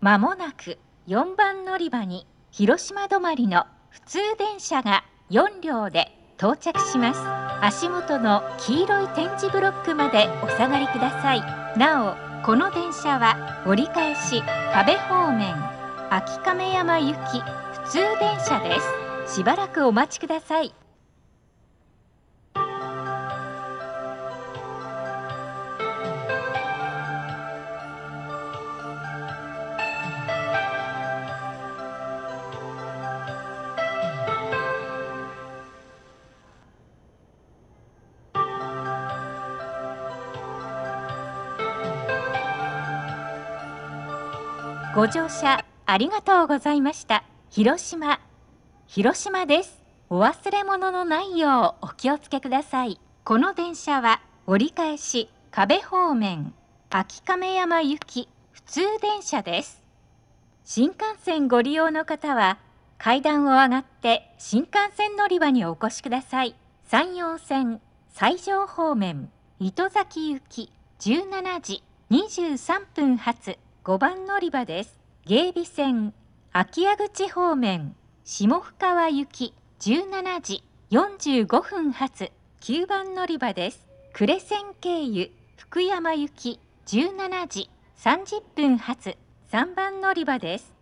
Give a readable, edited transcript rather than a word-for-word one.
まもなく4番乗り場に広島止まりの普通電車が4両で到着します。足元の黄色い点字ブロックまでお下がりください。なお、この電車は折り返し壁方面秋亀山行き普通電車です。しばらくお待ちください。ご乗車ありがとうございました。広島です。お忘れ物のないようお気をつけください。この電車は折り返し壁方面秋亀山行き普通電車です。新幹線ご利用の方は階段を上がって新幹線乗り場にお越しください。山陽線西条方面糸崎行き17時23分発5番乗り場です。芸備線秋谷口方面下深川行き17時45分発9番乗り場です。呉線経由福山行き17時30分発3番乗り場です。